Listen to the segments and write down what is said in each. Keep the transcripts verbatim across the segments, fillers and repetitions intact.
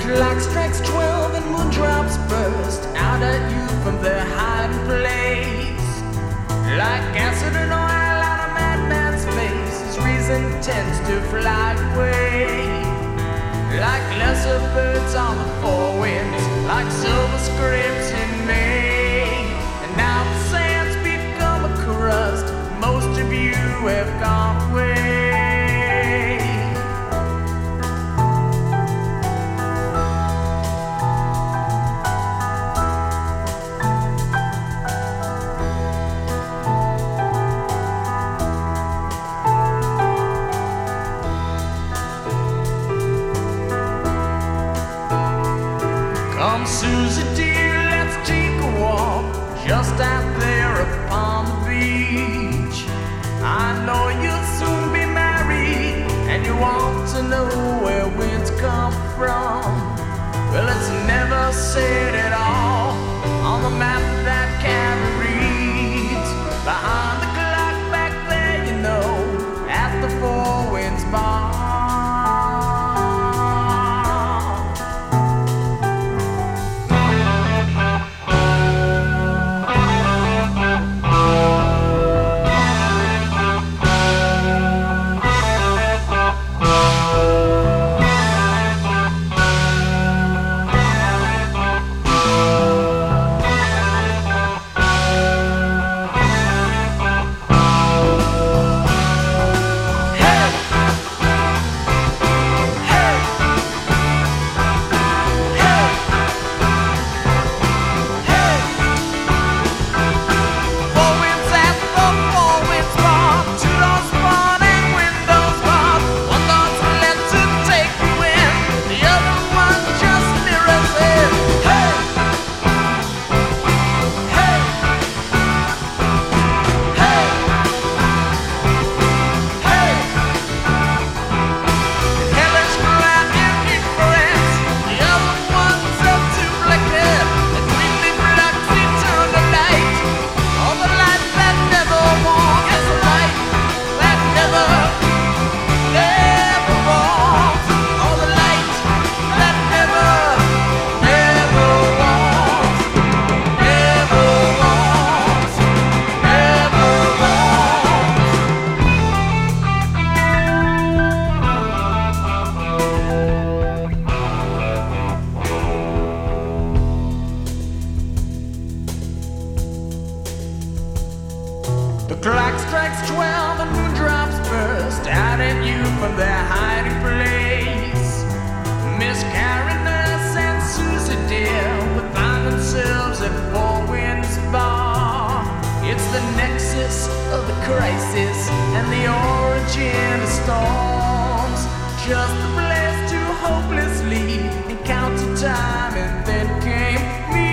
clock strikes twelve and moondrops burst out at you from their hiding place. Like acid and oil on a madman's face, his reason tends to fly away. Like lesser birds on the four winds, like silver scripts in May. And now the sand's become a crust, most of you have gone away. Come, Susie dear, let's take a walk just out there upon the beach. I know you'll soon be married, and you want to know where winds come from. Well, it's never said at all on the map that Carrie reads. Behind the clock back there, you know, at the Four Winds Bar. The clock strikes twelve and moondrops burst out at you from their hiding place. Miss Karen Nurse and Susie dear would find themselves at Four Winds Bar. It's the nexus of the crisis and the origin of storms. Just a place to hopelessly encounter time, and then came me.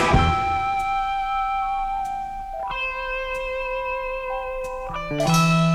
Bye.